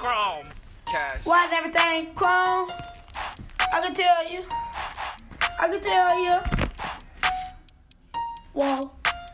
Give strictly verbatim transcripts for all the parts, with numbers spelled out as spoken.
chrome. Cash. Why is everything chrome? I can tell you. I can tell you. Whoa.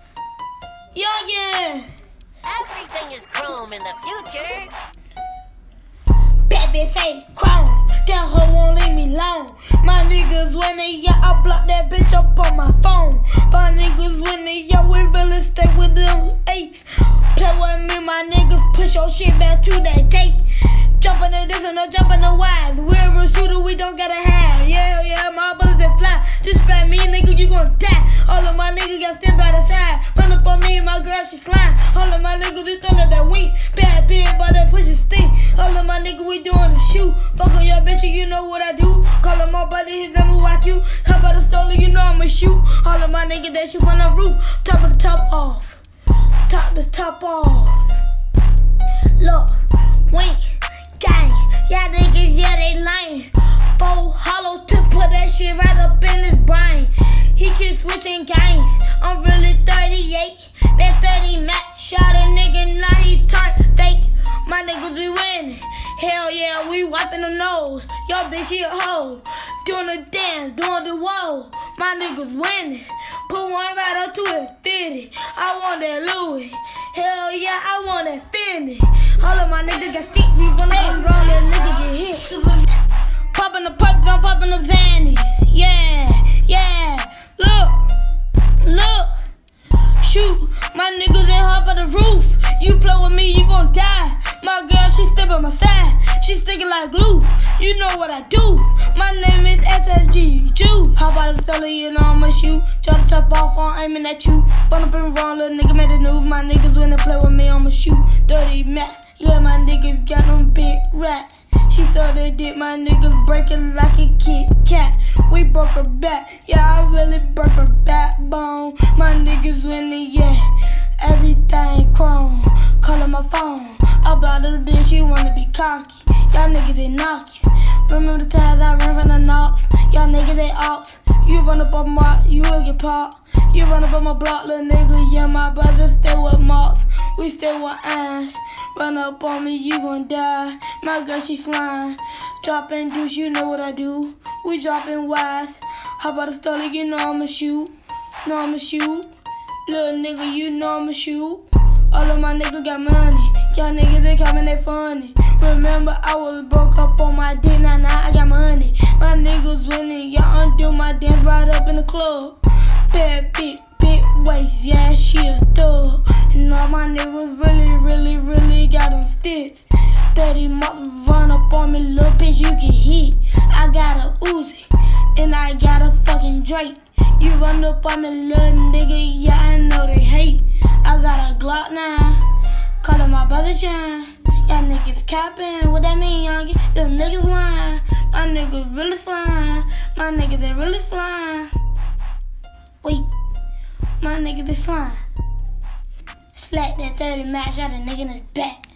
Youngin. Everything is chrome in the future. Bad bitch say chrome. That hoe won't leave me alone. My niggas winning, yeah, I block that bitch up on my phone. My niggas winning, yeah, we really stay with them eights. Play with me, my niggas, push your shit back to that gate. Jump in the this and no jump in the wide. We're a shooter, we don't gotta have. Yeah, yeah, my bullets that fly. Disrespect me, nigga, you gon' die. All of my niggas got stand by the side. Run up on me, my girl, she flying. All of my niggas, we thunder that wing. Bad bitch, but that push it stink. All of my niggas, we doing the shoot. Fuck on your bitch, you know what I do. Call up my buddy, his number Y Q. Top of the stolen, you know I'ma shoot. All of my niggas, that shoot from the roof. Top of the top off. Top the top off. Look, wink, gang. Y'all niggas, yeah, they lying. Four hollow tips, put that shit right up in his brain. He keep switching gangs. I'm really thirty-eight. That thirty match shot a nigga, now he turned fake. My niggas be winning. Hell yeah, we wiping the nose. Y'all bitch, he a hoe. Doing the dance, doing the whoa. My niggas winning. Put one right up to it, fifty. I want that Louis. Hell yeah, I want that Fendi. All of my niggas got sticks. We gonna go wrong, that nigga get hit. Poppin' the perks, I'm poppin' the vannies. Yeah, yeah. Look, look. Shoot, my niggas ain't hop on the roof. You play with me, you gon' die. My girl, she stay by my side. She sticking like glue. You know what I do. My name is S S G Jew. Hop out the stolen, you know I'ma shoot. Drop the top off, I'm aiming at you. Run up and wrong, little nigga made the news. My niggas when they play with me, I'ma shoot. Dirty mess. Yeah, my niggas got them big rats. She saw the dick, my niggas break it like a Kit Kat. We broke her back, yeah, I really broke her backbone. My niggas winning, yeah, everything chrome. Call on my phone, I block the bitch, you wanna be cocky. Y'all niggas, they knockies. Remember the times I ran from the knocks. Y'all niggas, they ops. You run up on my, you will get popped. You run up on my block, little nigga, yeah, my brothers stay with mops. We stay with ass. Run up on me, you gon' die. My girl, she flying. Dropping deuce, you know what I do. We dropping wise. How about the stolen, you know I'ma shoot. Know I'ma shoot. Little nigga, you know I'ma shoot. All of my niggas got money. Y'all niggas, they coming, they funny. Remember, I was broke up on my dick, now now I got money. My niggas winning, y'all undo my dance right up in the club. Bad bitch, big waist, yeah, she a thug. And all my niggas really, really, really got them sticks. thirty months run up on me, little bitch, you get hit. I got a Uzi, and I got a fucking Drake. You run up on me, little nigga, yeah, I know they hate. I got a Glock nine, callin' my brother Shine. Y'all niggas capping, what that mean, youngin'? Them niggas lying, my niggas really flying. My niggas, they really flying. Wait, my niggas, they flying. Slap that thirty match out a nigga in his back.